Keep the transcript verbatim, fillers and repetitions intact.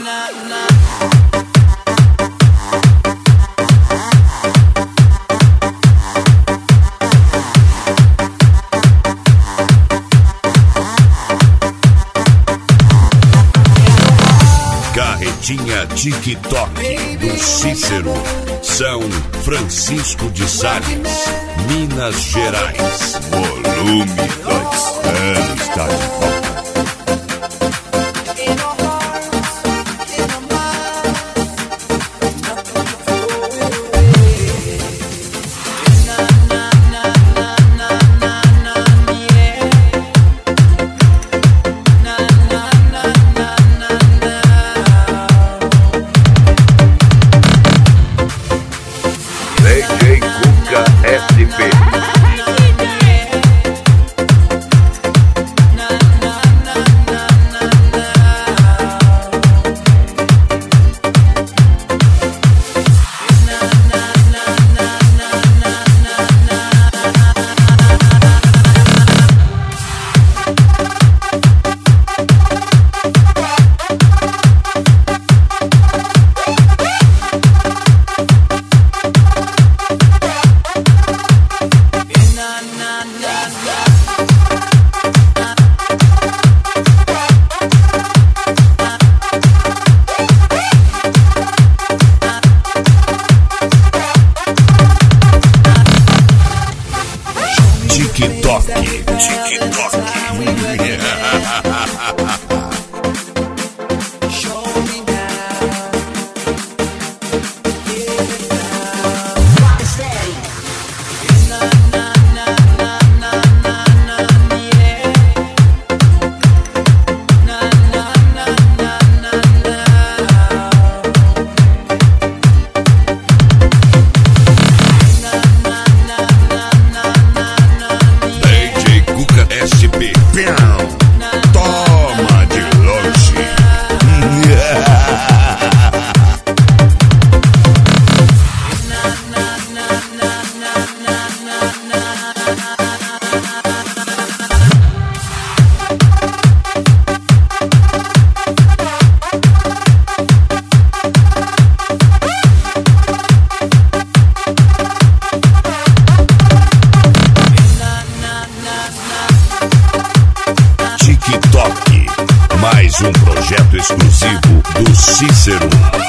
Carretinha TikTok do Cícero, São Francisco de Sales, Minas Gerais. Volume dois está de volta. D J Cuca S P. TikTok, TikTok. Toma de longe. TikTok, mais um projeto exclusivo do Cícero.